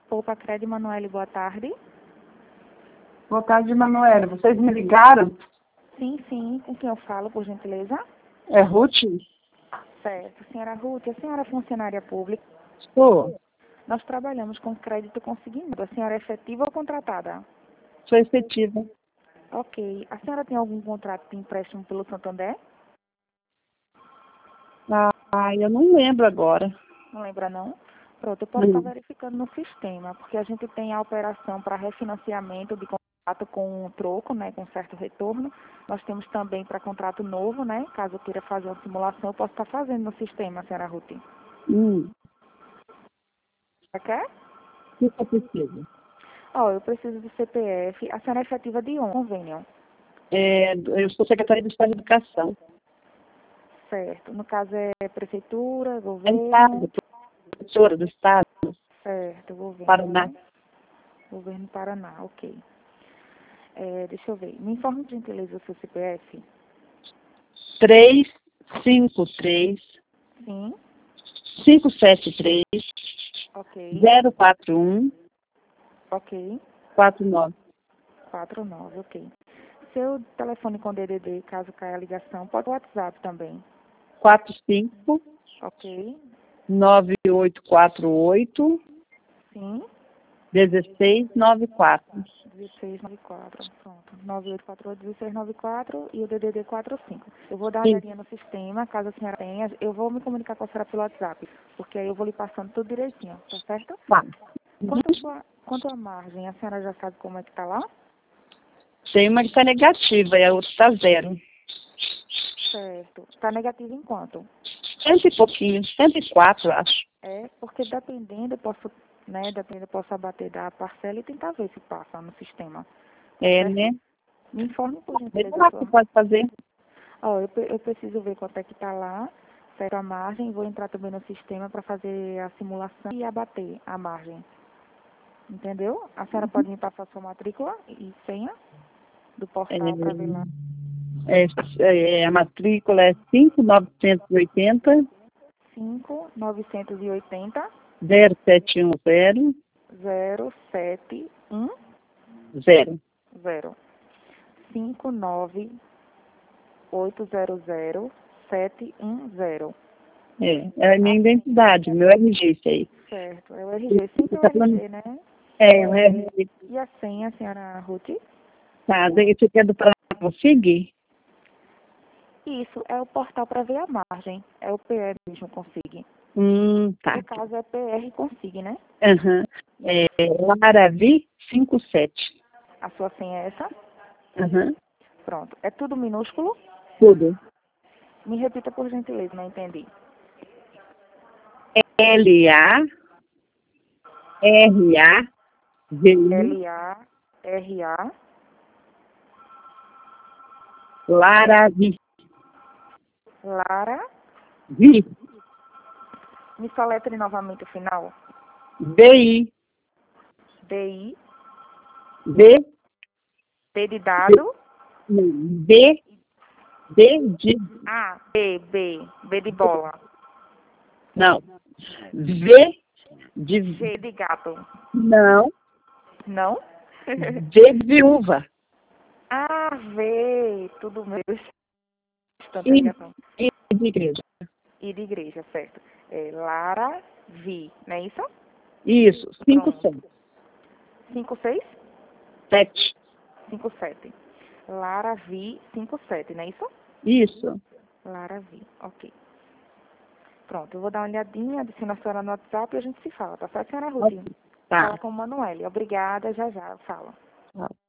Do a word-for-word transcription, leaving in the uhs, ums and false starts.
Poupa Cred Manoel, boa tarde. Boa tarde, Manoela. Vocês me ligaram? Sim, sim. Com quem eu falo, por gentileza? É Ruth? Certo. Senhora Ruth, a senhora é funcionária pública? Sou. Nós trabalhamos com crédito consignado. A senhora é efetiva ou contratada? Sou efetiva. Ok. A senhora tem algum contrato de empréstimo pelo Santander? Ah, eu não lembro agora. Não lembra, não? Pronto, eu posso estar Hum. verificando no sistema, porque a gente tem a operação para refinanciamento de contrato com um troco, né, com certo retorno. Nós temos também para contrato novo, né? Caso eu queira fazer uma simulação, eu posso estar fazendo no sistema, senhora Ruth. Hum. Você quer? O que eu preciso? Ó, eu preciso do C P F. A senhora é efetiva de onde? Convênio. É, eu sou secretária de Estado de Educação. Certo. No caso é prefeitura, É governo. Estado, professora do Estado, Certo, governo. Paraná. Né? Governo Paraná, ok. É, deixa eu ver. Me informe, por gentileza, o seu C P F. três cinco três, Sim. cinco sete três, Ok. zero quatro um, Ok. quatro nove. quatro nove, ok. Seu telefone com D D D, caso caia a ligação, pode o WhatsApp também. quatro cinco Ok. nove oito quatro oito, Sim. um seis nove quatro. dezesseis noventa e quatro. Pronto. nove oito quatro oito, dezesseis noventa e quatro e o D D D quarenta e cinco. Eu vou dar uma Sim. olhadinha no sistema, caso a senhora tenha. Eu vou me comunicar com a senhora pelo WhatsApp, porque aí eu vou lhe passando tudo direitinho, tá certo? Tá. Quanto a, sua, quanto à margem, a senhora já sabe como é que tá lá? Tem uma que está negativa e a outra está zero. Certo. Está negativo em quanto? Cento e pouquinho, cento e quatro, acho. É, porque dependendo, eu posso, né, dependendo, eu posso abater da parcela e tentar ver se passa no sistema. Tá É, certo? né? Me informe, por Veja gentileza, a lá o que sua. pode fazer. Ó, eu, pre- eu preciso ver quanto é que tá lá, certo a margem, vou entrar também no sistema para fazer a simulação e abater a margem. Entendeu? A senhora pode me passar sua matrícula e senha do portal para ver lá. É, é, é, a matrícula é cinco novecentos e oitenta, cinco novecentos e oitenta, zero sete um zero, zero sete um zero. zero. cinco nove oito zero zero sete um zero. É, é a minha identidade, meu R G, isso aí. Certo, é o R G, sempre o Tá falando? R G, né? É, o R G. E a senha, senhora Ruth? Tá, esse aqui é do Paraná Consig? Isso, é o portal para ver a margem. É o P R mesmo, Consig. Hum, tá. No caso é P R Consig, né? Aham. É, Laravi cinquenta e sete. A sua senha é essa? Aham. Pronto. É tudo minúsculo? Tudo. Me repita por gentileza, não entendi. L A R A V I L A R A Laravi. Lara. Vi. Me soletre novamente o final. B I. B I. B. B de dado. B. B de. A. B. B. B de bola. Não. V de. G de gato. Não. Não? V de viúva. Ah, V. Tudo mesmo. Tanta I, ligação. I de igreja. E de igreja, certo. É Lara Vi, não é isso? Isso. Cinco, Pronto. seis. cinco seis? Sete. cinco sete. Lara Vi cinco sete, não é isso? Isso. Lara Vi, ok. Pronto, eu vou dar uma olhadinha, adiciona a senhora no WhatsApp e a gente se fala, tá certo, senhora Ruth? Tá. Fala com o Manoel. Obrigada, já já eu falo. Tá.